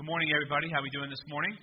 Good morning, everybody. How are we doing this morning?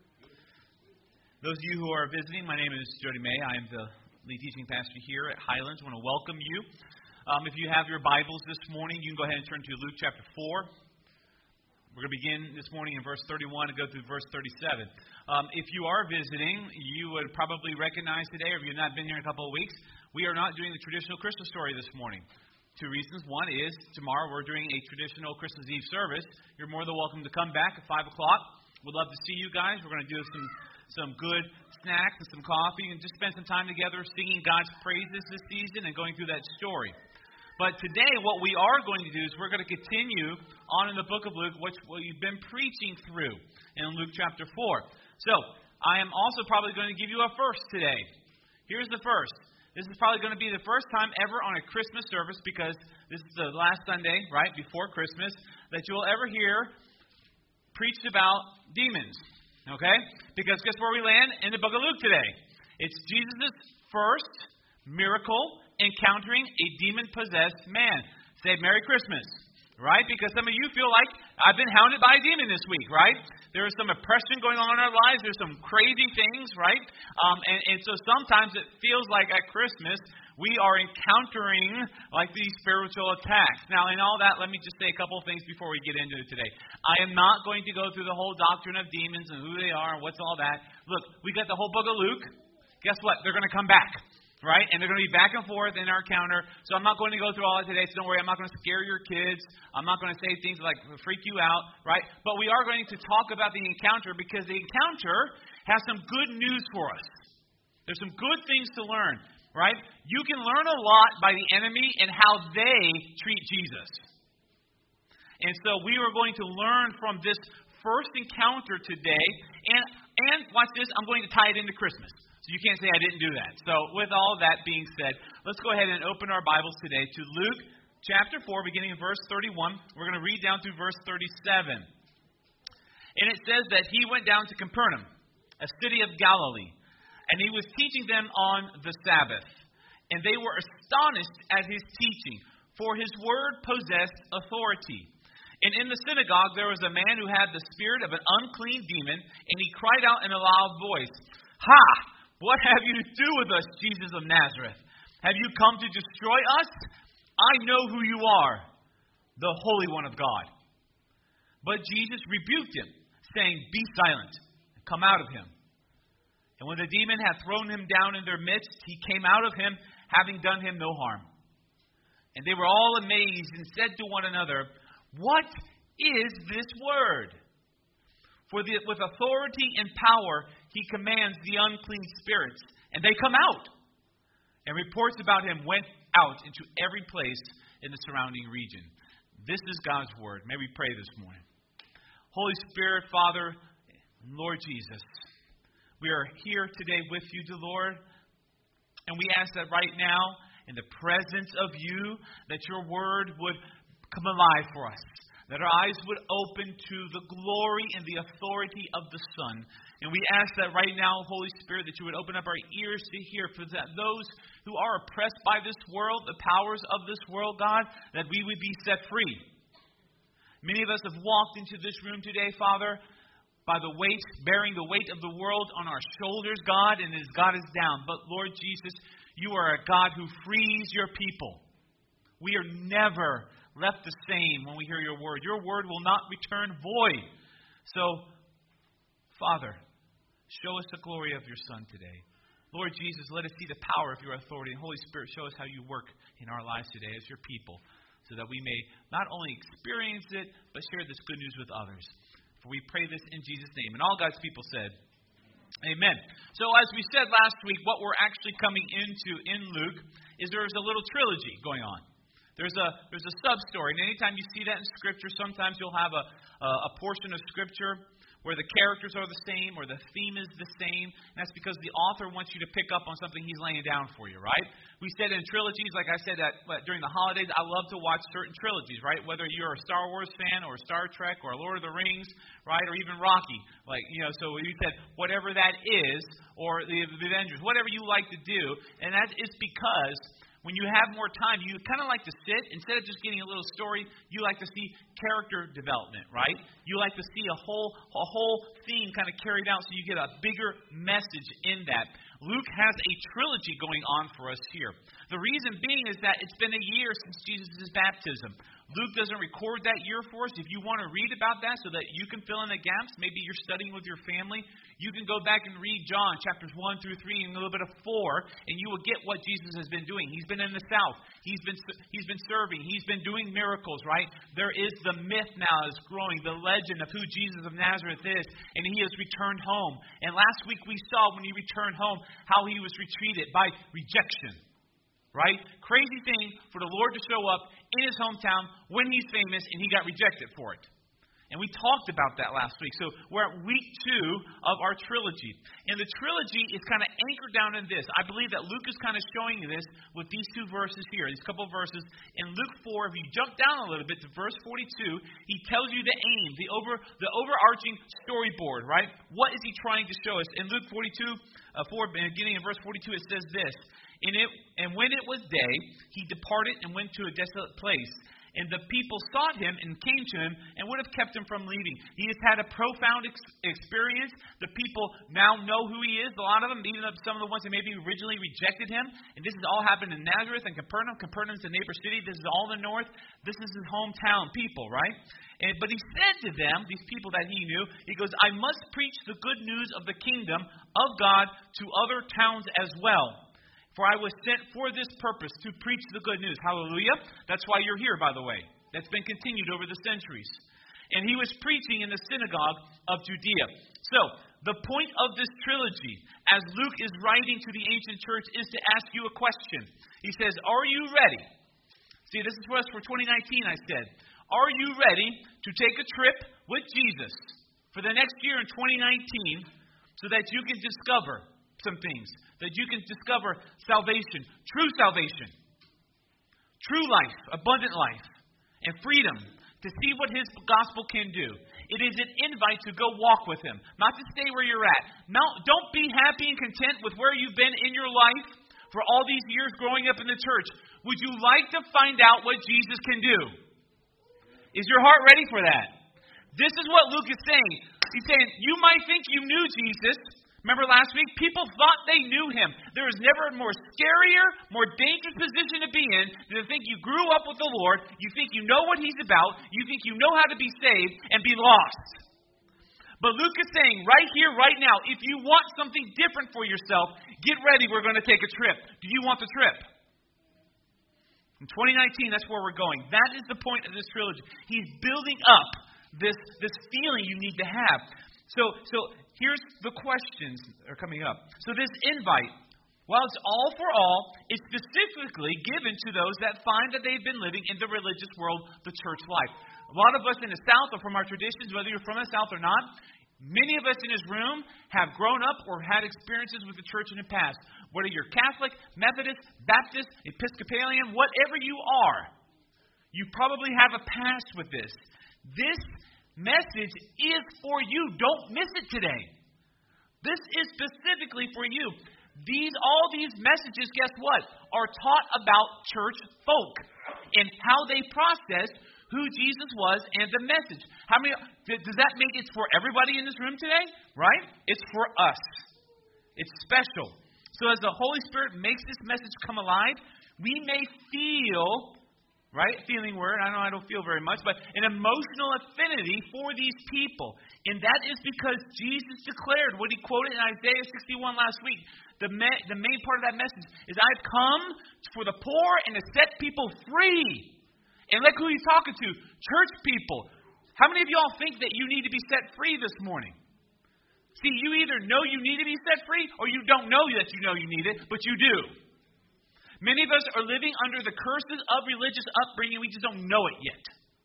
Those of you who are visiting, my name is Jody May. I am the lead teaching pastor here at Highlands. I want to welcome you. If you have your Bibles this morning, you can go ahead and turn to Luke chapter 4. We're going to begin this morning in verse 31 and go through verse 37. If you are visiting, you would probably recognize today, or if you've not been here in a couple of weeks, we are not doing the traditional Christmas story this morning. Two reasons. One is tomorrow we're doing a traditional Christmas Eve service. You're more than welcome to come back at 5 o'clock. We'd love to see you guys. We're going to do some good snacks and some coffee and just spend some time together singing God's praises this season and going through that story. But today what we are going to do is we're going to continue on in the book of Luke, what we've been preaching through in Luke chapter 4. So I am also probably going to give you a first today. Here's the first. This is probably going to be the first time ever on a Christmas service, because this is the last Sunday, right, before Christmas, that you will ever hear preached about demons. Okay? Because guess where we land? In the book of Luke today. It's Jesus' first miracle encountering a demon-possessed man. Say Merry Christmas. Right? Because some of you feel like I've been hounded by a demon this week, right? There is some oppression going on in our lives. There's some crazy things, right? And so sometimes it feels like at Christmas we are encountering like these spiritual attacks. Now, in all that, let me just say a couple of things before we get into it today. I am not going to go through the whole doctrine of demons and who they are and what's all that. Look, we got the whole book of Luke. Guess what? They're going to come back. Right? And they're going to be back and forth in our counter. So I'm not going to go through all that today. So don't worry. I'm not going to scare your kids. I'm not going to say things like freak you out. Right? But we are going to talk about the encounter, because the encounter has some good news for us. There's some good things to learn. Right? You can learn a lot by the enemy and how they treat Jesus. And so we are going to learn from this first encounter today. And watch this. I'm going to tie it into Christmas. So you can't say I didn't do that. So with all that being said, let's go ahead and open our Bibles today to Luke chapter 4, beginning in verse 31. We're going to read down through verse 37. And it says that he went down to Capernaum, a city of Galilee, and he was teaching them on the Sabbath. And they were astonished at his teaching, for his word possessed authority. And in the synagogue there was a man who had the spirit of an unclean demon, and he cried out in a loud voice, "Ha! What have you to do with us, Jesus of Nazareth? Have you come to destroy us? I know who you are, the Holy One of God." But Jesus rebuked him, saying, "Be silent, and come out of him." And when the demon had thrown him down in their midst, he came out of him, having done him no harm. And they were all amazed and said to one another, "What is this word?" For with authority and power he commands the unclean spirits, and they come out. And reports about him went out into every place in the surrounding region. This is God's word. May we pray this morning. Holy Spirit, Father, Lord Jesus, we are here today with you, dear Lord. And we ask that right now, in the presence of you, that your word would come alive for us. That our eyes would open to the glory and the authority of the Son. And we ask that right now, Holy Spirit, that you would open up our ears to hear, for that those who are oppressed by this world, the powers of this world, God, that we would be set free. Many of us have walked into this room today, Father, by the weight, bearing the weight of the world on our shoulders, God, and as God is down. But Lord Jesus, you are a God who frees your people. We are never left the same when we hear your word. Your word will not return void. So, Father, show us the glory of your Son today. Lord Jesus, let us see the power of your authority. And Holy Spirit, show us how you work in our lives today as your people, so that we may not only experience it, but share this good news with others. For we pray this in Jesus' name. And all God's people said, Amen. So as we said last week, what we're actually coming into in Luke is there is a little trilogy going on. There's a sub-story. And anytime you see that in Scripture, sometimes you'll have a portion of Scripture where the characters are the same or the theme is the same. And that's because the author wants you to pick up on something he's laying down for you, right? We said in trilogies, like I said, that during the holidays, I love to watch certain trilogies, right? Whether you're a Star Wars fan or Star Trek or Lord of the Rings, right? Or even Rocky. So you said whatever that is, or the Avengers, whatever you like to do. And that is because when you have more time, you kind of like to sit, instead of just getting a little story, you like to see character development, right? You like to see a whole theme kind of carried out so you get a bigger message in that. Luke has a trilogy going on for us here. The reason being is that it's been a year since Jesus' baptism. Luke doesn't record that year for us. If you want to read about that so that you can fill in the gaps, maybe you're studying with your family, you can go back and read John chapters 1 through 3 and a little bit of 4, and you will get what Jesus has been doing. He's been in the South. He's been serving. He's been doing miracles, right? There is the myth now is growing, the legend of who Jesus of Nazareth is, and he has returned home. And last week we saw when he returned home how he was retreated by rejection. Right? Crazy thing for the Lord to show up in his hometown when he's famous and he got rejected for it. And we talked about that last week. So we're at week 2 of our trilogy. And the trilogy is kind of anchored down in this. I believe that Luke is kind of showing you this with these 2 verses here, these couple of verses. In Luke 4, if you jump down a little bit to verse 42, he tells you the aim, the overarching storyboard, right? What is he trying to show us? In Luke 42, beginning in verse 42, it says this. And when it was day, he departed and went to a desolate place. And the people sought him and came to him and would have kept him from leaving. He has had a profound experience. The people now know who he is. A lot of them, even some of the ones that maybe originally rejected him. And this has all happened in Nazareth and Capernaum. Capernaum's the neighbor city. This is all the north. This is his hometown people, right? But he said to them, these people that he knew, he goes, I must preach the good news of the kingdom of God to other towns as well. For I was sent for this purpose, to preach the good news. Hallelujah. That's why you're here, by the way. That's been continued over the centuries. And he was preaching in the synagogue of Judea. So, the point of this trilogy, as Luke is writing to the ancient church, is to ask you a question. He says, are you ready? See, this is for us for 2019, I said. Are you ready to take a trip with Jesus for the next year in 2019 so that you can discover some things, that you can discover salvation, true life, abundant life, and freedom to see what his gospel can do. It is an invite to go walk with him, not to stay where you're at. Now, don't be happy and content with where you've been in your life for all these years growing up in the church. Would you like to find out what Jesus can do? Is your heart ready for that? This is what Luke is saying. He's saying, you might think you knew Jesus. Remember last week? People thought they knew him. There is never a more scarier, more dangerous position to be in than to think you grew up with the Lord, you think you know what he's about, you think you know how to be saved, and be lost. But Luke is saying, right here, right now, if you want something different for yourself, get ready, we're going to take a trip. Do you want the trip? In 2019, that's where we're going. That is the point of this trilogy. He's building up this feeling you need to have. So here's the questions that are coming up. So this invite, while it's all for all, is specifically given to those that find that they've been living in the religious world, the church life. A lot of us in the South, or from our traditions, whether you're from the South or not, many of us in this room have grown up or had experiences with the church in the past. Whether you're Catholic, Methodist, Baptist, Episcopalian, whatever you are, you probably have a past with this. This message is for you. Don't miss it today. This is specifically for you. All these messages, guess what, are taught about church folk and how they processed who Jesus was and the message. Does that mean it's for everybody in this room today? Right? It's for us. It's special. So as the Holy Spirit makes this message come alive, we may feel, right? Feeling word. I know I don't feel very much, but an emotional affinity for these people. And that is because Jesus declared what he quoted in Isaiah 61 last week. The main part of that message is, I've come for the poor and to set people free. And look who he's talking to. Church people. How many of y'all think that you need to be set free this morning? See, you either know you need to be set free or you don't know that you know you need it, but you do. Many of us are living under the curses of religious upbringing. We just don't know it yet.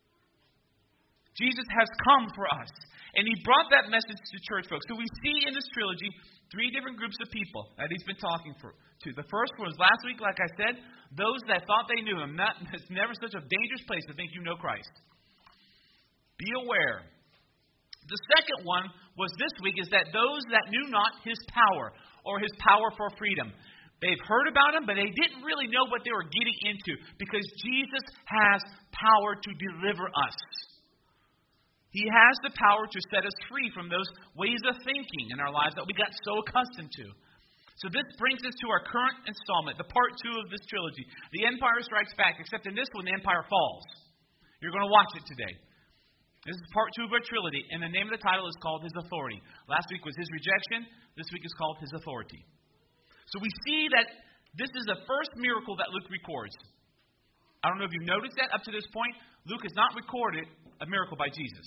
Jesus has come for us. And he brought that message to church folks. So we see in this trilogy 3 different groups of people that he's been talking to. The first one was last week, like I said, those that thought they knew him. It's never such a dangerous place to think you know Christ. Be aware. The second one was this week, is that those that knew not his power, or his power for freedom. They've heard about him, but they didn't really know what they were getting into because Jesus has power to deliver us. He has the power to set us free from those ways of thinking in our lives that we got so accustomed to. So this brings us to our current installment, the part 2 of this trilogy. The Empire Strikes Back, except in this one, the empire falls. You're going to watch it today. This is part 2 of our trilogy, and the name of the title is called His Authority. Last week was His Rejection. This week is called His Authority. So we see that this is the first miracle that Luke records. I don't know if you've noticed that up to this point. Luke has not recorded a miracle by Jesus.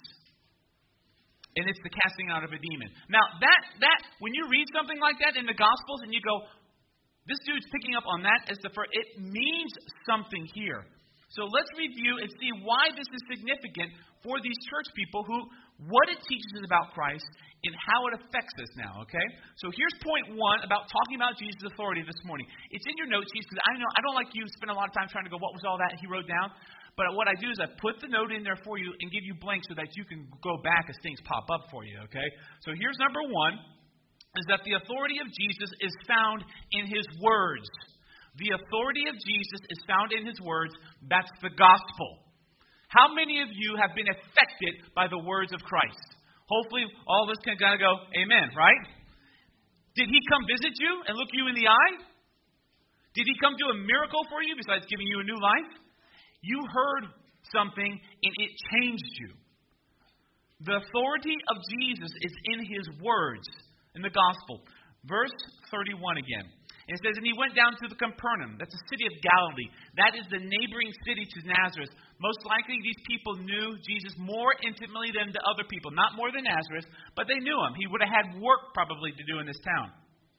And it's the casting out of a demon. Now, that when you read something like that in the Gospels and you go, this dude's picking up on that as the first, it means something here. So let's review and see why this is significant for these church people what it teaches us about Christ and how it affects us now, okay? So here's point 1 about talking about Jesus' authority this morning. It's in your note sheets because I don't like you spend a lot of time trying to go, what was all that he wrote down? But what I do is I put the note in there for you and give you blanks so that you can go back as things pop up for you, okay? So here's number 1, is that the authority of Jesus is found in His words. The authority of Jesus is found in His words. That's the gospel. How many of you have been affected by the words of Christ? Hopefully all of us can kind of go, amen, right? Did He come visit you and look you in the eye? Did He come do a miracle for you besides giving you a new life? You heard something and it changed you. The authority of Jesus is in His words, in the gospel. Verse 31 again. And it says, and He went down to the Capernaum. That's a city of Galilee. That is the neighboring city to Nazareth. Most likely these people knew Jesus more intimately than the other people. Not more than Nazareth, but they knew Him. He would have had work probably to do in this town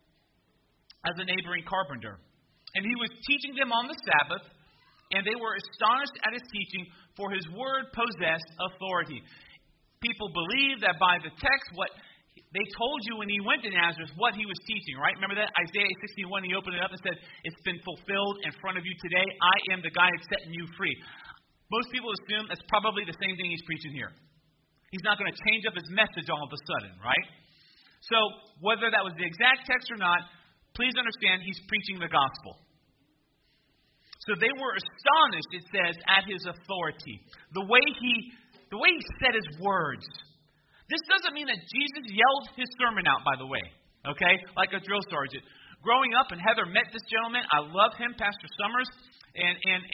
as a neighboring carpenter. And He was teaching them on the Sabbath. And they were astonished at His teaching, for His word possessed authority. People believe that by the text, what they told you when He went to Nazareth, what He was teaching, right? Remember that? Isaiah 61, He opened it up and said, it's been fulfilled in front of you today. I am the guy that's setting you free. Most people assume that's probably the same thing He's preaching here. He's not going to change up His message all of a sudden, right? So, whether that was the exact text or not, please understand He's preaching the gospel. So they were astonished, it says, at His authority. The way he said His words. This doesn't mean that Jesus yelled His sermon out, by the way. Okay? Like a drill sergeant. Growing up, and Heather met this gentleman. I love him, Pastor Summers. And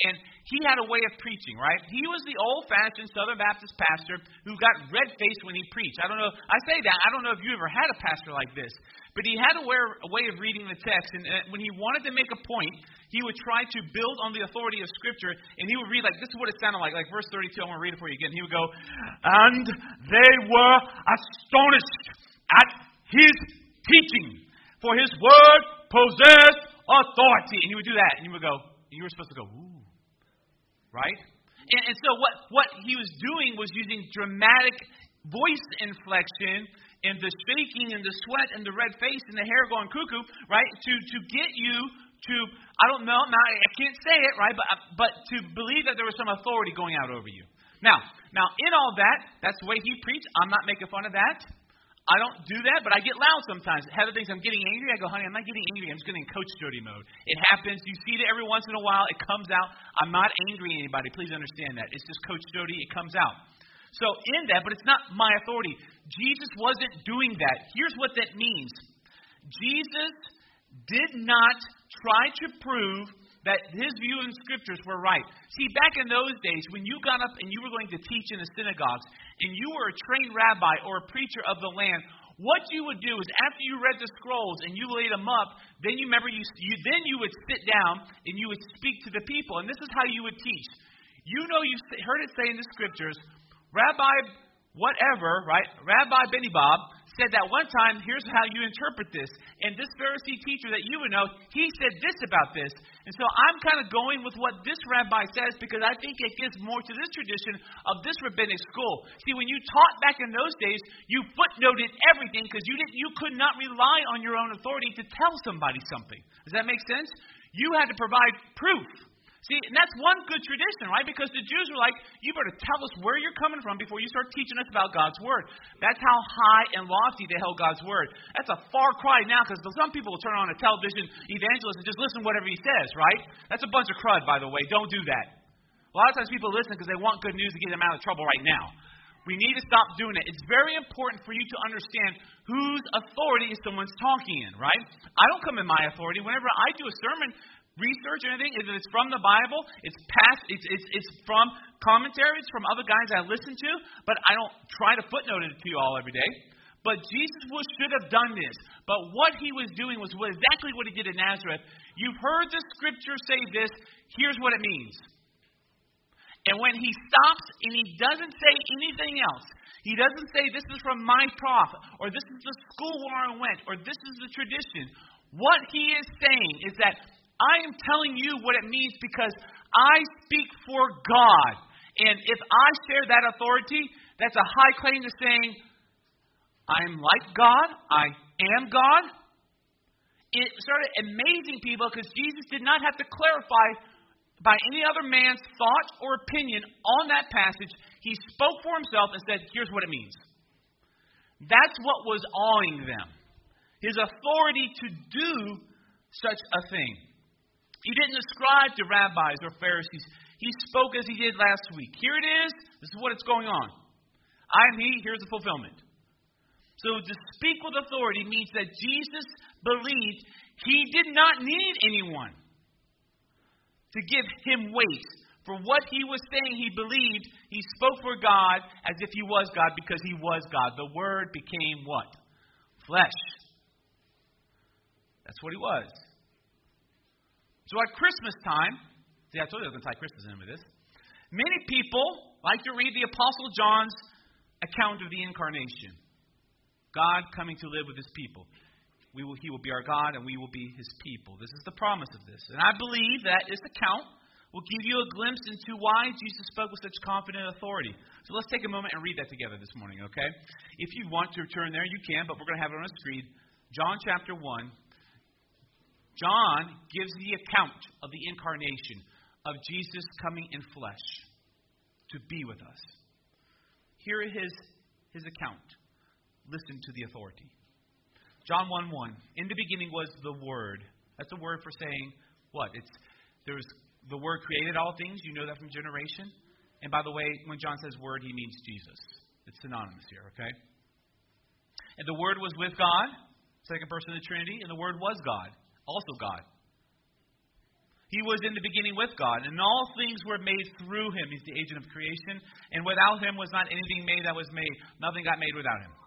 he had a way of preaching, right? He was the old-fashioned Southern Baptist pastor who got red-faced when he preached. I don't know. I say that. I don't know if you ever had a pastor like this. But he had a way of reading the text. And when he wanted to make a point, he would try to build on the authority of Scripture. And he would read this is what it sounded like. Like verse 32, I'm going to read it for you again. He would go, and they were astonished at His teaching, for His word possessed authority. And he would do that. And you would go, you were supposed to go, ooh. Right? And so what he was doing was using dramatic voice inflection and the shaking and the sweat and the red face and the hair going cuckoo, right? To get you to, I don't know, now I can't say it, right? But to believe that there was some authority going out over you. Now in all that, that's the way he preached. I'm not making fun of that. I don't do that, but I get loud sometimes. Heather thinks I'm getting angry. I go, honey, I'm not getting angry. I'm just getting in Coach Jody mode. It happens. You see it every once in a while. It comes out. I'm not angry at anybody. Please understand that. It's just Coach Jody. It comes out. So in that, but it's not my authority. Jesus wasn't doing that. Here's what that means. Jesus did not try to prove that His view in Scriptures were right. See, back in those days, when you got up and you were going to teach in the synagogues, and you were a trained rabbi or a preacher of the land, what you would do is after you read the scrolls and you laid them up, then you would sit down and you would speak to the people. And this is how you would teach. You know, you heard it say in the Scriptures, Rabbi whatever, right? Rabbi Benny Bob said that one time, here's how you interpret this. And this Pharisee teacher that you would know, he said this about this. And so I'm kind of going with what this rabbi says because I think it gives more to this tradition of this rabbinic school. See, when you taught back in those days, you footnoted everything because you could not rely on your own authority to tell somebody something. Does that make sense? You had to provide proof. See, and that's one good tradition, right? Because the Jews were like, you better tell us where you're coming from before you start teaching us about God's Word. That's how high and lofty they held God's Word. That's a far cry now, because some people will turn on a television evangelist and just listen to whatever he says, right? That's a bunch of crud, by the way. Don't do that. A lot of times people listen because they want good news to get them out of trouble right now. We need to stop doing it. It's very important for you to understand whose authority is someone's talking in, right? I don't come in my authority. Whenever I do a sermon, research or anything, if it's from the Bible, it's from commentaries from other guys I listen to, but I don't try to footnote it to you all every day. But Jesus should have done this. But what he was doing was exactly what he did in Nazareth. You've heard the scripture say this. Here's what it means. And when he stops and he doesn't say anything else, he doesn't say this is from my prophet, or this is the school where I went, or this is the tradition. What he is saying is that I am telling you what it means because I speak for God. And if I share that authority, that's a high claim to saying, I'm like God, I am God. It started amazing people because Jesus did not have to clarify by any other man's thought or opinion on that passage. He spoke for himself and said, here's what it means. That's what was awing them. His authority to do such a thing. He didn't ascribe to rabbis or Pharisees. He spoke as he did last week. Here it is. This is what it's going on. I am he. Here's the fulfillment. So to speak with authority means that Jesus believed he did not need anyone to give him weight. For what he was saying, he believed he spoke for God as if he was God because he was God. The Word became what? Flesh. That's what he was. So at Christmas time, see, I told you I was going to tie Christmas in with this. Many people like to read the Apostle John's account of the incarnation. God coming to live with his people. He will be our God and we will be his people. This is the promise of this. And I believe that this account will give you a glimpse into why Jesus spoke with such confident authority. So let's take a moment and read that together this morning, okay? If you want to turn there, you can, but we're going to have it on a screen. John chapter 1. John gives the account of the incarnation, of Jesus coming in flesh to be with us. Here is his account. Listen to the authority. John 1:1. In the beginning was the Word. That's a word for saying what? The Word created all things. You know that from generation. And by the way, when John says Word, he means Jesus. It's synonymous here, okay? And the Word was with God, second person of the Trinity, and the Word was God. Also God. He was in the beginning with God, and all things were made through him. He's the agent of creation, and without him was not anything made that was made. Nothing got made without him.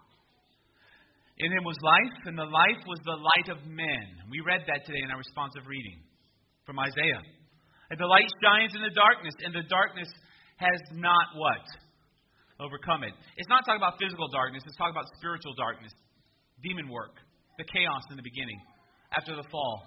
In him was life, and the life was the light of men. We read that today in our responsive reading from Isaiah. And the light shines in the darkness, and the darkness has not what? Overcome it. It's not talking about physical darkness. It's talking about spiritual darkness. Demon work. The chaos in the beginning. After the fall.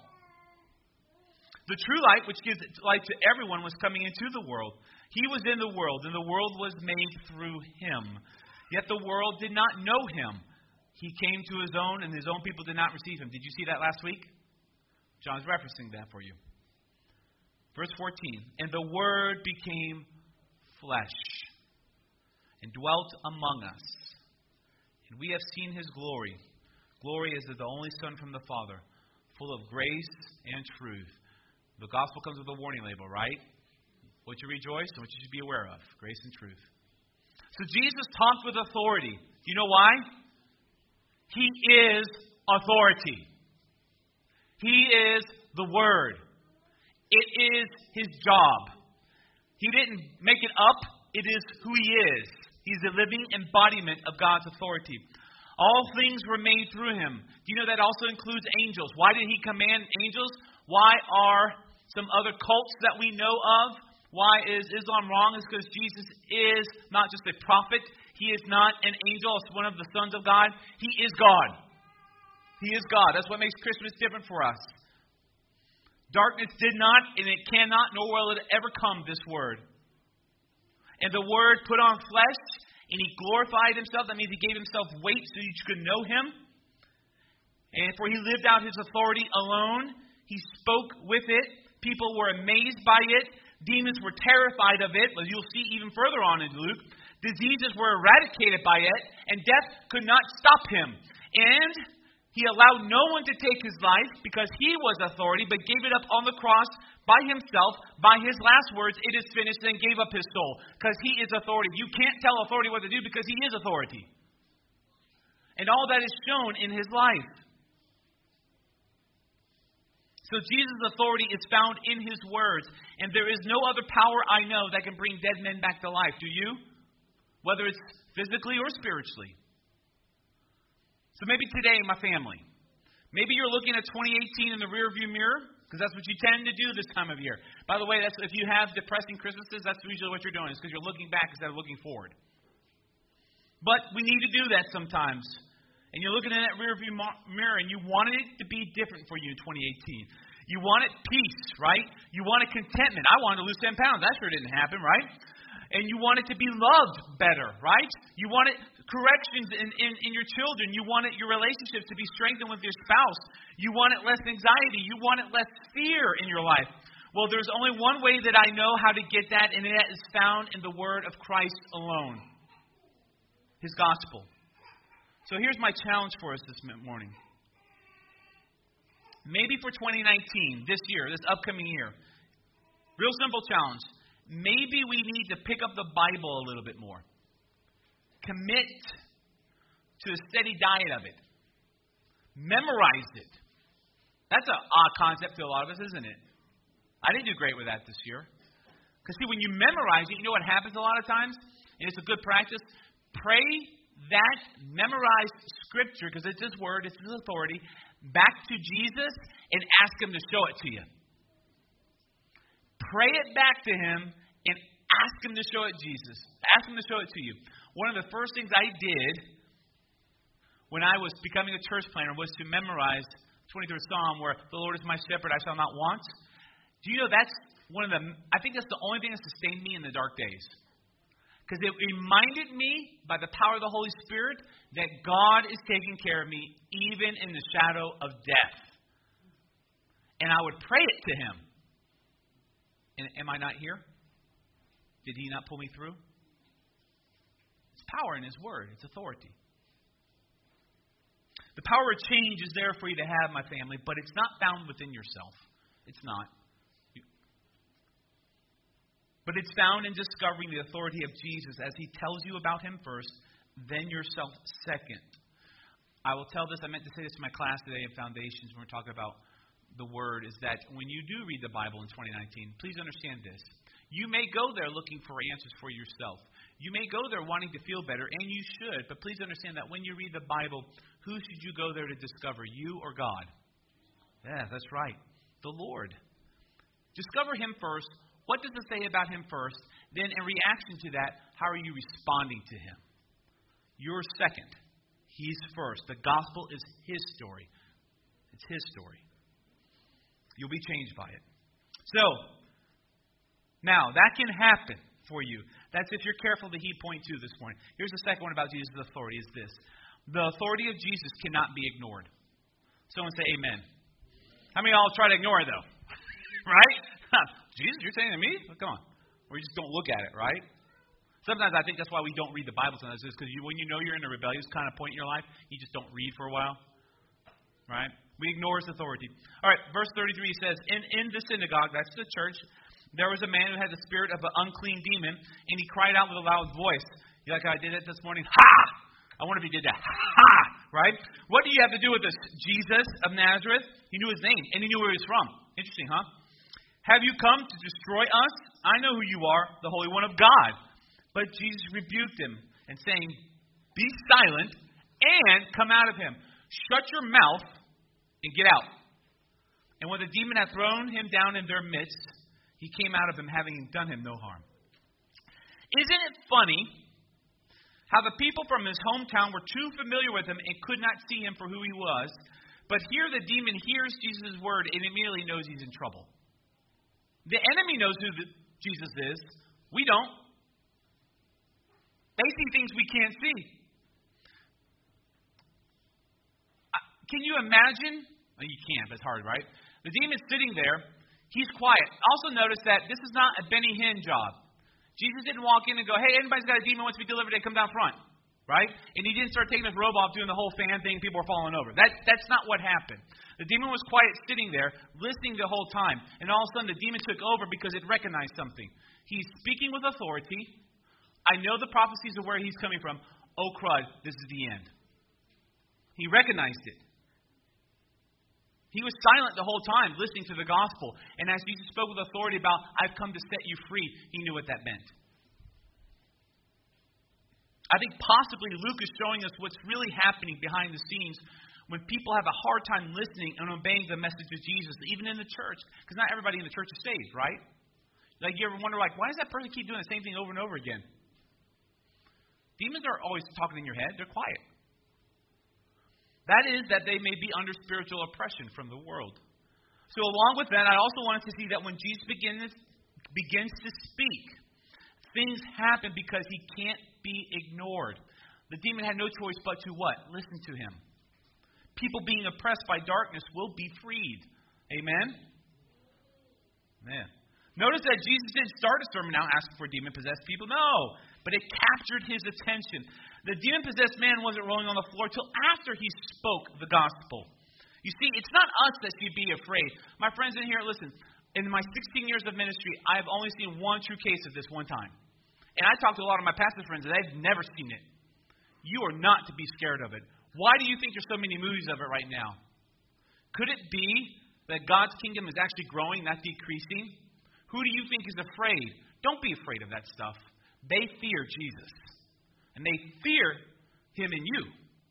The true light, which gives light to everyone, was coming into the world. He was in the world, and the world was made through him. Yet the world did not know him. He came to his own, and his own people did not receive him. Did you see that last week? John's referencing that for you. Verse 14. And the Word became flesh and dwelt among us. And we have seen his glory. Glory is of the only Son from the Father, full of grace and truth. The gospel comes with a warning label, right? What you rejoice and what you should be aware of. Grace and truth. So Jesus talked with authority. Do you know why? He is authority. He is the Word. It is his job. He didn't make it up. It is who he is. He's the living embodiment of God's authority. All things were made through him. Do you know that also includes angels? Why did he command angels? Why are some other cults that we know of? Why is Islam wrong? It's because Jesus is not just a prophet. He is not an angel. It's one of the sons of God. He is God. He is God. That's what makes Christmas different for us. Darkness did not, and it cannot, nor will it ever come, this Word. And the Word put on flesh, and he glorified himself. That means he gave himself weight so you could know him. And for he lived out his authority alone. He spoke with it. People were amazed by it. Demons were terrified of it, as you'll see even further on in Luke. Diseases were eradicated by it, and death could not stop him. And he allowed no one to take his life because he was authority, but gave it up on the cross by himself, by his last words, "It is finished," and gave up his soul because he is authority. You can't tell authority what to do because he is authority. And all that is shown in his life. So Jesus' authority is found in his words. And there is no other power I know that can bring dead men back to life. Do you? Whether it's physically or spiritually. So maybe today, my family, maybe you're looking at 2018 in the rearview mirror, because that's what you tend to do this time of year. By the way, that's if you have depressing Christmases, that's usually what you're doing. It's because you're looking back instead of looking forward. But we need to do that sometimes. And you're looking in that rearview mirror, and you wanted it to be different for you in 2018. You wanted peace, right? You wanted contentment. I wanted to lose 10 pounds. That sure didn't happen, right? And you wanted to be loved better, right? You wanted corrections in your children. You wanted your relationships to be strengthened with your spouse. You wanted less anxiety. You wanted less fear in your life. Well, there's only one way that I know how to get that, and that is found in the word of Christ alone. His gospel. So here's my challenge for us this morning. Maybe for 2019, this year, this upcoming year. Real simple challenge. Maybe we need to pick up the Bible a little bit more. Commit to a steady diet of it. Memorize it. That's an odd concept to a lot of us, isn't it? I didn't do great with that this year. Because see, when you memorize it, you know what happens a lot of times? And it's a good practice. Pray that memorized scripture, because it's his word, it's his authority, back to Jesus and ask him to show it to you. Pray it back to him and ask him to show it Jesus. Ask him to show it to you. One of the first things I did when I was becoming a church planner was to memorize 23rd Psalm, where the Lord is my shepherd, I shall not want. Do you know that's I think that's the only thing that sustained me in the dark days. Because it reminded me, by the power of the Holy Spirit, that God is taking care of me even in the shadow of death. And I would pray it to him. And am I not here? Did he not pull me through? It's power in his word. It's authority. The power of change is there for you to have, my family, but it's not found within yourself. It's not. But it's found in discovering the authority of Jesus as he tells you about him first, then yourself second. I will tell this, I meant to say this in my class today in Foundations when we're talking about the Word, is that when you do read the Bible in 2019, please understand this. You may go there looking for answers for yourself. You may go there wanting to feel better, and you should, but please understand that when you read the Bible, who should you go there to discover, you or God? Yeah, that's right, the Lord. Discover him first. What does it say about him first? Then in reaction to that, how are you responding to him? You're second. He's first. The gospel is his story. It's his story. You'll be changed by it. So, now, that can happen for you. That's if you're careful to heed point 2 this morning. Here's the second one about Jesus' authority is this. The authority of Jesus cannot be ignored. Someone say amen. How many of y'all try to ignore it, though? Right? Jesus, you're saying to me? Well, come on. Or you just don't look at it, right? Sometimes I think that's why we don't read the Bible sometimes. Is because when you know you're in a rebellious kind of point in your life, you just don't read for a while. Right? We ignore his authority. All right, verse 33 says, In the synagogue, that's the church, there was a man who had the spirit of an unclean demon, and he cried out with a loud voice. You like how I did it this morning? Ha! I wonder if he did that. Ha! Right? What do you have to do with this? Jesus of Nazareth? He knew his name, and he knew where he was from. Interesting, huh? Have you come to destroy us? I know who you are, the Holy One of God. But Jesus rebuked him, and saying, Be silent, and come out of him. Shut your mouth, and get out. And when the demon had thrown him down in their midst, he came out of him, having done him no harm. Isn't it funny how the people from his hometown were too familiar with him and could not see him for who he was? But here the demon hears Jesus' word and immediately knows he's in trouble. The enemy knows who Jesus is. We don't. They see things we can't see. Can you imagine? Well, you can't, but it's hard, right? The demon's sitting there. He's quiet. Also notice that this is not a Benny Hinn job. Jesus didn't walk in and go, hey, anybody's got a demon wants to be delivered, they come down front. Right? And he didn't start taking his robe off, doing the whole fan thing, people are falling over. That's not what happened. The demon was quiet, sitting there, listening the whole time. And all of a sudden, the demon took over because it recognized something. He's speaking with authority. I know the prophecies of where he's coming from. Oh, crud, this is the end. He recognized it. He was silent the whole time, listening to the gospel. And as Jesus spoke with authority about, I've come to set you free, he knew what that meant. I think possibly Luke is showing us what's really happening behind the scenes when people have a hard time listening and obeying the message of Jesus, even in the church. Because not everybody in the church is saved, right? Like, you ever wonder, like, why does that person keep doing the same thing over and over again? Demons are always talking in your head. They're quiet. That is that they may be under spiritual oppression from the world. So along with that, I also wanted to see that when Jesus begins to speak, things happen because he can't be ignored. The demon had no choice but to what? Listen to him. People being oppressed by darkness will be freed. Amen? Man. Notice that Jesus didn't start a sermon out asking for demon-possessed people. No. But it captured his attention. The demon-possessed man wasn't rolling on the floor till after he spoke the gospel. You see, it's not us that should be afraid. My friends in here, listen. In my 16 years of ministry, I have only seen one true case of this one time. And I talk to a lot of my pastor friends, and they've never seen it. You are not to be scared of it. Why do you think there's so many movies of it right now? Could it be that God's kingdom is actually growing, not decreasing? Who do you think is afraid? Don't be afraid of that stuff. They fear Jesus. And they fear him in you.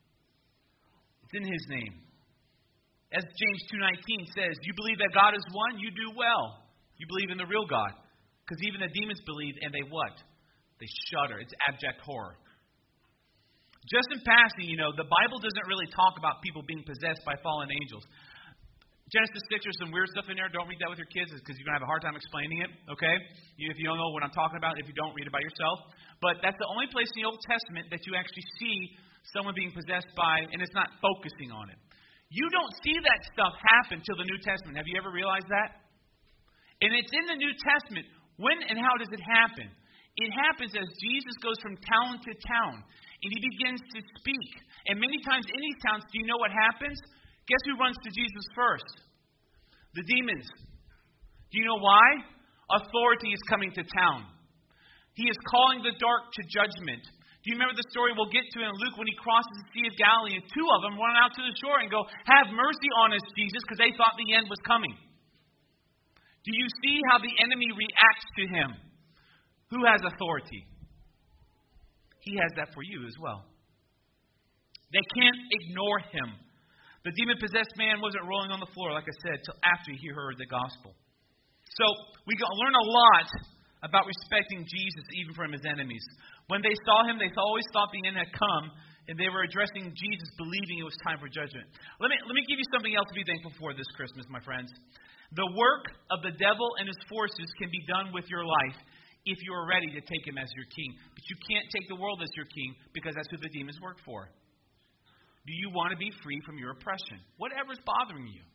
It's in his name. As James 2:19 says, you believe that God is one, you do well. You believe in the real God. Because even the demons believe, and they what? They shudder. It's abject horror. Just in passing, the Bible doesn't really talk about people being possessed by fallen angels. Genesis 6, there's some weird stuff in there. Don't read that with your kids because you're going to have a hard time explaining it, okay? If you don't know what I'm talking about, if you don't, read it by yourself. But that's the only place in the Old Testament that you actually see someone being possessed by, and it's not focusing on it. You don't see that stuff happen till the New Testament. Have you ever realized that? And it's in the New Testament. When and how does it happen? It happens as Jesus goes from town to town, and he begins to speak. And many times in these towns, do you know what happens? Guess who runs to Jesus first? The demons. Do you know why? Authority is coming to town. He is calling the dark to judgment. Do you remember the story we'll get to in Luke when he crosses the Sea of Galilee and two of them run out to the shore and go, have mercy on us, Jesus, because they thought the end was coming. Do you see how the enemy reacts to him? Who has authority? He has that for you as well. They can't ignore him. The demon-possessed man wasn't rolling on the floor, like I said, till after he heard the gospel. So we learn a lot about respecting Jesus even from his enemies. When they saw him, they always thought the end had come, and they were addressing Jesus, believing it was time for judgment. Let me give you something else to be thankful for this Christmas, my friends. The work of the devil and his forces can be done with your life if you are ready to take him as your king. But you can't take the world as your king because that's who the demons work for. Do you want to be free from your oppression? Whatever's bothering you.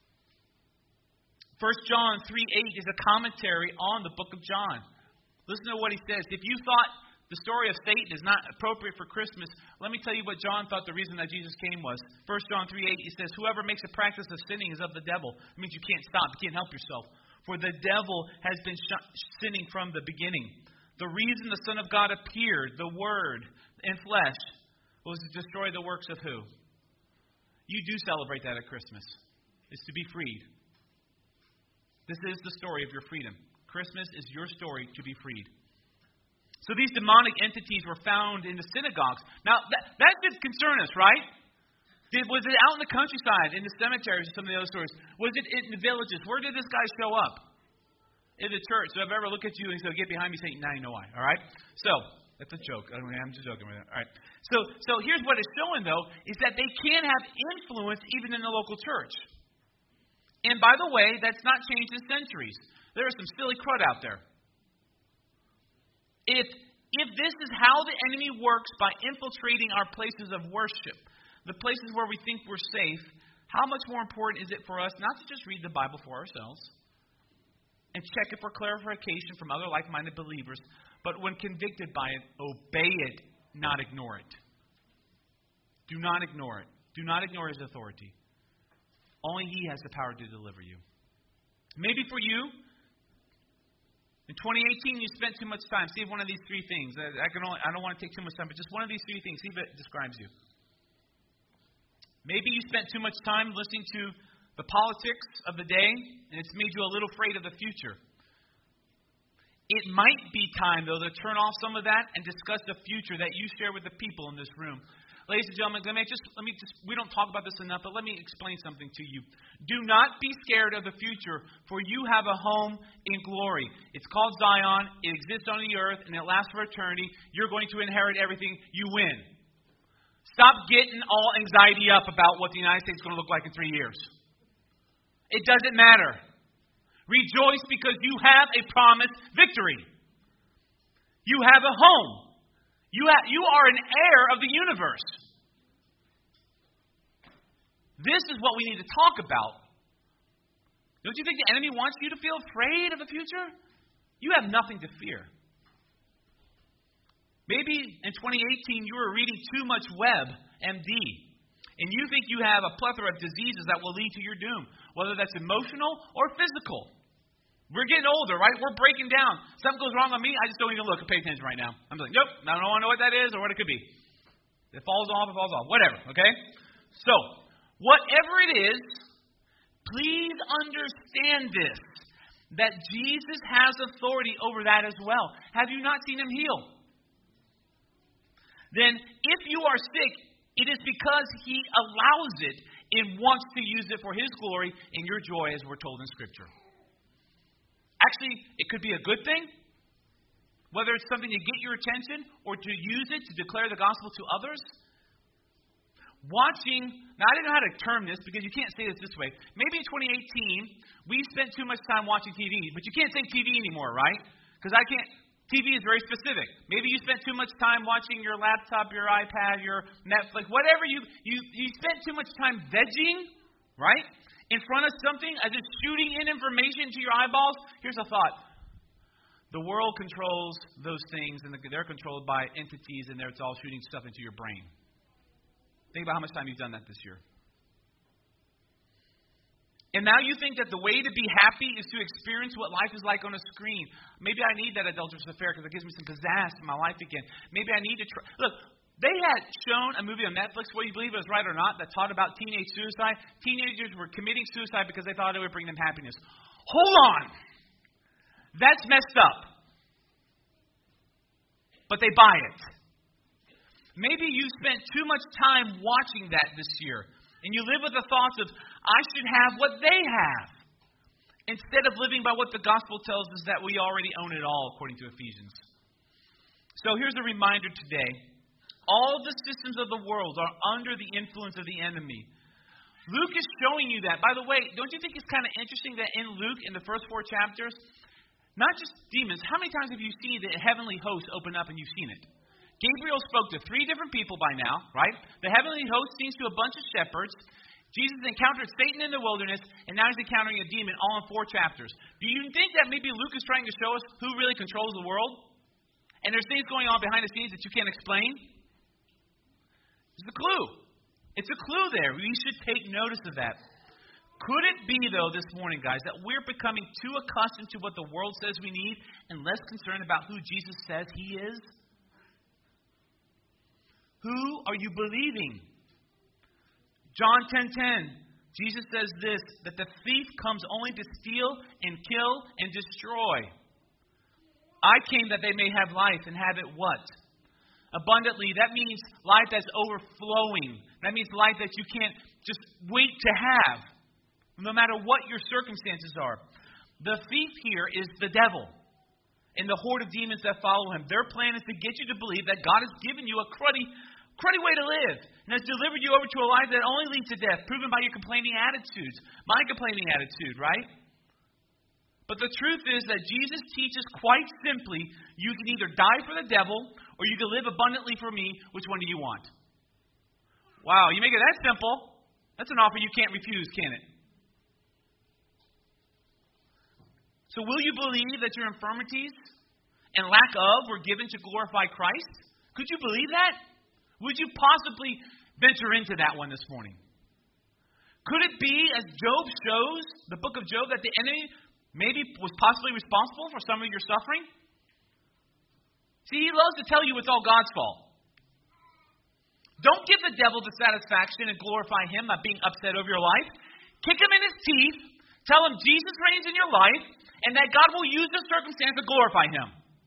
1 John 3:8 is a commentary on the book of John. Listen to what he says. If you thought the story of Satan is not appropriate for Christmas, let me tell you what John thought the reason that Jesus came was. 1 John 3:8, he says, whoever makes a practice of sinning is of the devil. It means you can't stop. You can't help yourself. For the devil has been sinning from the beginning. The reason the Son of God appeared, the Word in flesh, was to destroy the works of who? You do celebrate that at Christmas. It's to be freed. This is the story of your freedom. Christmas is your story to be freed. So these demonic entities were found in the synagogues. Now, that should concern us, right? Was it out in the countryside, in the cemeteries, or some of the other stories? Was it in the villages? Where did this guy show up? In the church. So if I ever look at you and say, get behind me, Satan, now you know why. All right? So, that's a joke. I'm just joking with that. All right. So here's what it's showing, though, is that they can have influence even in the local church. And by the way, that's not changed in centuries. There is some silly crud out there. If this is how the enemy works by infiltrating our places of worship, the places where we think we're safe, how much more important is it for us not to just read the Bible for ourselves, and check it for clarification from other like-minded believers. But when convicted by it, obey it, not ignore it. Do not ignore it. Do not ignore His authority. Only He has the power to deliver you. Maybe for you, in 2018, you spent too much time. See one of these three things. I don't want to take too much time, but just one of these three things. See if it describes you. Maybe you spent too much time listening to the politics of the day, and it's made you a little afraid of the future. It might be time, though, to turn off some of that and discuss the future that you share with the people in this room. Ladies and gentlemen, we don't talk about this enough, but let me explain something to you. Do not be scared of the future, for you have a home in glory. It's called Zion. It exists on the earth, and it lasts for eternity. You're going to inherit everything. You win. Stop getting all anxiety up about what the United States is going to look like in 3 years. It doesn't matter. Rejoice because you have a promised victory. You have a home. You are an heir of the universe. This is what we need to talk about. Don't you think the enemy wants you to feel afraid of the future? You have nothing to fear. Maybe in 2018 you were reading too much WebMD, and you think you have a plethora of diseases that will lead to your doom, whether that's emotional or physical. We're getting older, right? We're breaking down. Something goes wrong on me, I just don't even look and pay attention right now. I'm like, nope, I don't want to know what that is or what it could be. It falls off, whatever, okay? So, whatever it is, please understand this, that Jesus has authority over that as well. Have you not seen Him heal? Then, if you are sick, it is because He allows it and wants to use it for His glory and your joy, as we're told in Scripture. Actually, it could be a good thing, whether it's something to get your attention or to use it to declare the gospel to others. Watching, now I don't know how to term this because you can't say this way. Maybe in 2018, we spent too much time watching TV, but you can't say TV anymore, right? Because TV is very specific. Maybe you spent too much time watching your laptop, your iPad, your Netflix, whatever you spent too much time vegging, right? In front of something, as it's shooting in information to your eyeballs. Here's a thought. The world controls those things, and they're controlled by entities, and it's all shooting stuff into your brain. Think about how much time you've done that this year. And now you think that the way to be happy is to experience what life is like on a screen. Maybe I need that adulterous affair because it gives me some pizzazz in my life again. Maybe I need to try. Look, they had shown a movie on Netflix, whether you believe it was right or not, that taught about teenage suicide. Teenagers were committing suicide because they thought it would bring them happiness. Hold on. That's messed up. But they buy it. Maybe you spent too much time watching that this year, and you live with the thoughts of, I should have what they have, instead of living by what the gospel tells us that we already own it all, according to Ephesians. So here's a reminder today. All the systems of the world are under the influence of the enemy. Luke is showing you that. By the way, don't you think it's kind of interesting that in Luke, in the first 4 chapters, not just demons, how many times have you seen the heavenly host open up and you've seen it? Gabriel spoke to 3 different people by now, right? The heavenly host speaks to a bunch of shepherds. Jesus encountered Satan in the wilderness, and now he's encountering a demon all in 4 chapters. Do you think that maybe Luke is trying to show us who really controls the world? And there's things going on behind the scenes that you can't explain? It's a clue. It's a clue there. We should take notice of that. Could it be, though, this morning, guys, that we're becoming too accustomed to what the world says we need and less concerned about who Jesus says He is? Who are you believing? John 10:10. Jesus says this, that the thief comes only to steal and kill and destroy. I came that they may have life and have it what? Abundantly. That means life that's overflowing. That means life that you can't just wait to have, no matter what your circumstances are. The thief here is the devil and the horde of demons that follow him. Their plan is to get you to believe that God has given you a cruddy way to live and has delivered you over to a life that only leads to death, proven by your complaining attitudes. My complaining attitude, right? But the truth is that Jesus teaches quite simply, you can either die for the devil or you can live abundantly for me. Which one do you want? Wow, you make it that simple. That's an offer you can't refuse, can it? So will you believe that your infirmities and lack of were given to glorify Christ? Could you believe that? Would you possibly venture into that one this morning? Could it be, as Job shows, the book of Job, that the enemy maybe was possibly responsible for some of your suffering? See, he loves to tell you it's all God's fault. Don't give the devil the satisfaction and glorify him by being upset over your life. Kick him in his teeth. Tell him Jesus reigns in your life and that God will use the circumstance to glorify him.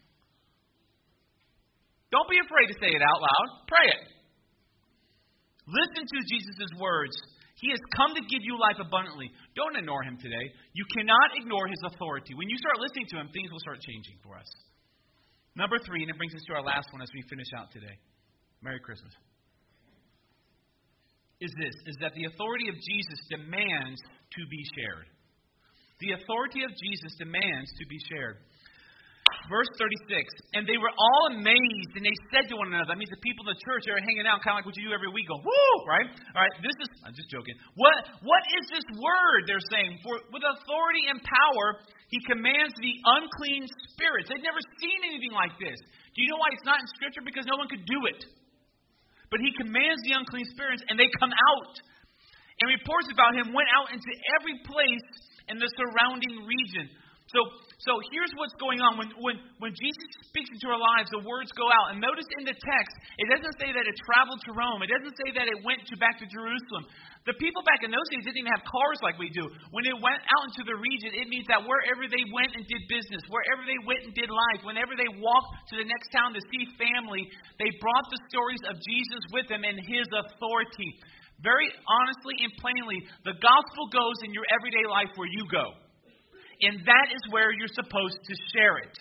Don't be afraid to say it out loud. Pray it. Listen to Jesus' words. He has come to give you life abundantly. Don't ignore him today. You cannot ignore his authority. When you start listening to him, things will start changing for us. Number 3, and it brings us to our last one as we finish out today. Merry Christmas. Is that the authority of Jesus demands to be shared. The authority of Jesus demands to be shared. Verse 36, and they were all amazed, and they said to one another, that means the people in the church, they're hanging out, kind of like what you do every week, go, woo, right? All right, I'm just joking. What is this word they're saying? For with authority and power, he commands the unclean spirits. They've never seen anything like this. Do you know why it's not in Scripture? Because no one could do it. But he commands the unclean spirits, and they come out. And reports about him went out into every place in the surrounding region. So here's what's going on. When Jesus speaks into our lives, the words go out. And notice in the text, it doesn't say that it traveled to Rome. It doesn't say that it went back to Jerusalem. The people back in those days didn't even have cars like we do. When it went out into the region, it means that wherever they went and did business, wherever they went and did life, whenever they walked to the next town to see family, they brought the stories of Jesus with them and his authority. Very honestly and plainly, the gospel goes in your everyday life where you go. And that is where you're supposed to share it.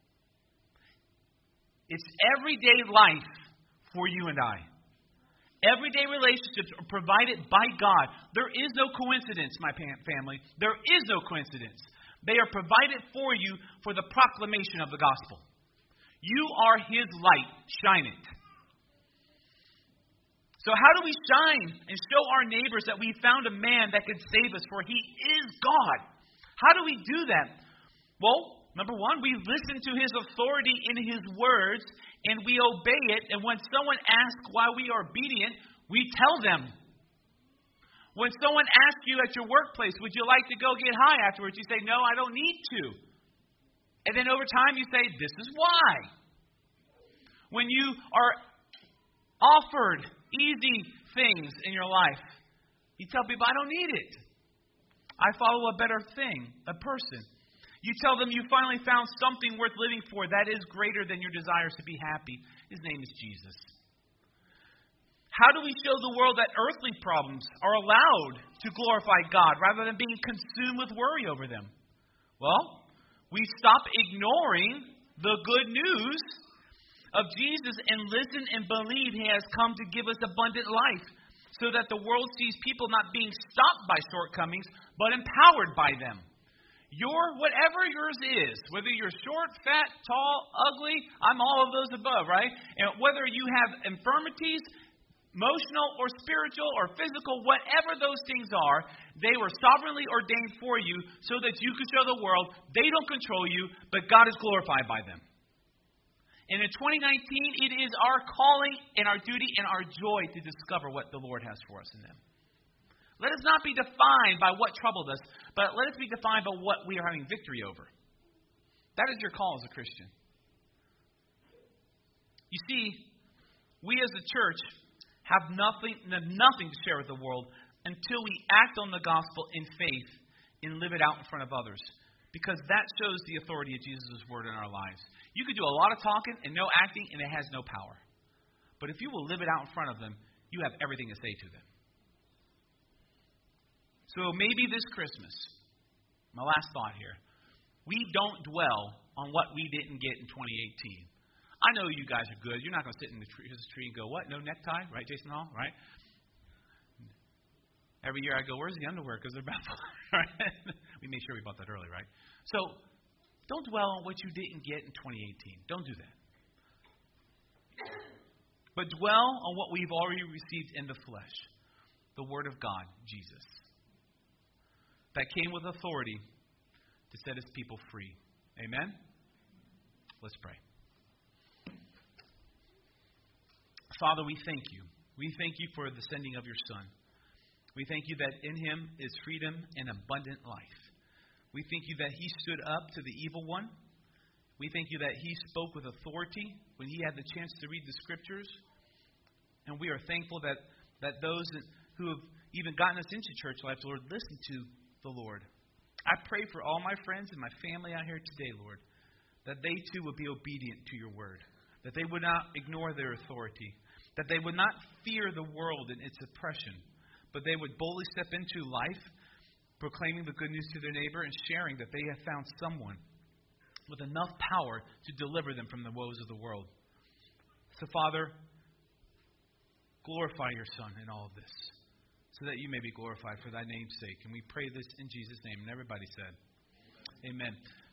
It's everyday life for you and I. Everyday relationships are provided by God. There is no coincidence, my family. There is no coincidence. They are provided for you for the proclamation of the gospel. You are his light. Shine it. So how do we shine and show our neighbors that we found a man that could save us, for he is God? How do we do that? Well, number 1, we listen to his authority in his words, and we obey it. And when someone asks why we are obedient, we tell them. When someone asks you at your workplace, would you like to go get high afterwards? You say, no, I don't need to. And then over time you say, this is why. When you are offered easy things in your life, you tell people, I don't need it. I follow a better thing, a person. You tell them you finally found something worth living for that is greater than your desires to be happy. His name is Jesus. How do we show the world that earthly problems are allowed to glorify God rather than being consumed with worry over them? Well, we stop ignoring the good news of Jesus and listen and believe he has come to give us abundant life, so that the world sees people not being stopped by shortcomings, but empowered by them. Whatever yours is, whether you're short, fat, tall, ugly, I'm all of those above, right? And whether you have infirmities, emotional or spiritual or physical, whatever those things are, they were sovereignly ordained for you so that you can show the world they don't control you, but God is glorified by them. And in 2019, it is our calling and our duty and our joy to discover what the Lord has for us in them. Let us not be defined by what troubled us, but let us be defined by what we are having victory over. That is your call as a Christian. You see, we as a church have nothing to share with the world until we act on the gospel in faith and live it out in front of others. Because that shows the authority of Jesus' word in our lives. You could do a lot of talking and no acting, and it has no power. But if you will live it out in front of them, you have everything to say to them. So maybe this Christmas, my last thought here, we don't dwell on what we didn't get in 2018. I know you guys are good. You're not going to sit in the Christmas tree and go, what, no necktie? Right, Jason Hall? Right? Every year I go, where's the underwear? Because they're about right? We made sure we bought that early, right? So don't dwell on what you didn't get in 2018. Don't do that. But dwell on what we've already received in the flesh. The Word of God, Jesus. That came with authority to set His people free. Amen? Let's pray. Father, we thank you. We thank you for the sending of your Son. We thank you that in Him is freedom and abundant life. We thank you that He stood up to the evil one. We thank you that He spoke with authority when He had the chance to read the Scriptures. And we are thankful that those who have even gotten us into church life, Lord, listen to the Lord. I pray for all my friends and my family out here today, Lord, that they too would be obedient to your word, that they would not ignore their authority, that they would not fear the world and its oppression, but they would boldly step into life, proclaiming the good news to their neighbor and sharing that they have found someone with enough power to deliver them from the woes of the world. So, Father, glorify your Son in all of this, so that you may be glorified for thy name's sake. And we pray this in Jesus' name. And everybody said, Amen.